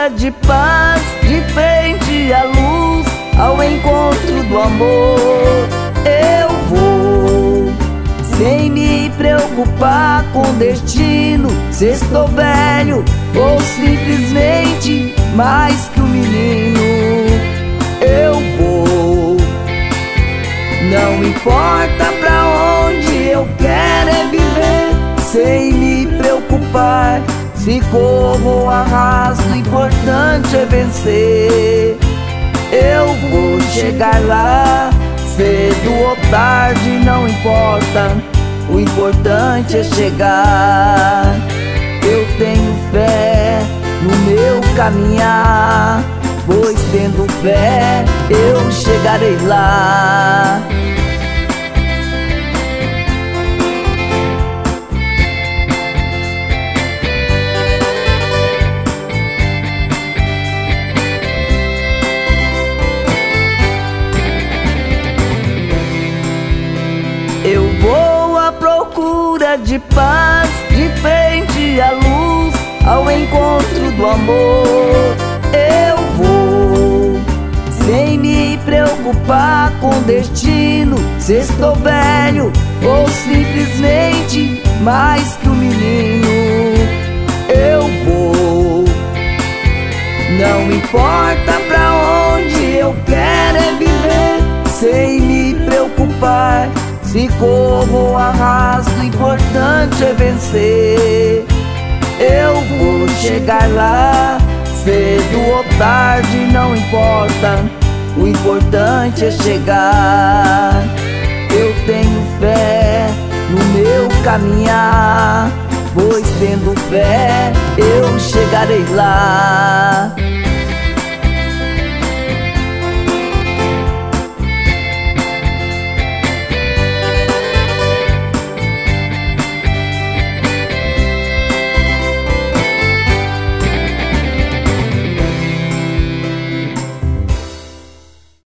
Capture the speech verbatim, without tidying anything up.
procura de paz, de frente à luz, ao encontro do amor. Eu vou, sem me preocupar com o destino, se estou velho ou simplesmente mais que um menino. Eu vou, não importa pra onde, eu quero é viver sem me preocupar se corro ou arrasto, o importante é vencer. Eu vou chegar lá, cedo ou tarde, não importa, o importante é chegar. Eu tenho fé no meu caminhar, pois tendo fé eu chegarei lá. Eu vou à procura de paz, de frente à luz, ao encontro do amor. Eu vou, sem me preocupar com o destino, se estou velho ou simplesmente mais que um menino. Eu vou, não importa pra onde, eu quero é viver sem me preocupar se corro ou arrasto, o importante é vencer. Eu vou chegar lá, cedo ou tarde, não importa, o importante é chegar. Eu tenho fé no meu caminhar, pois tendo fé eu chegarei lá.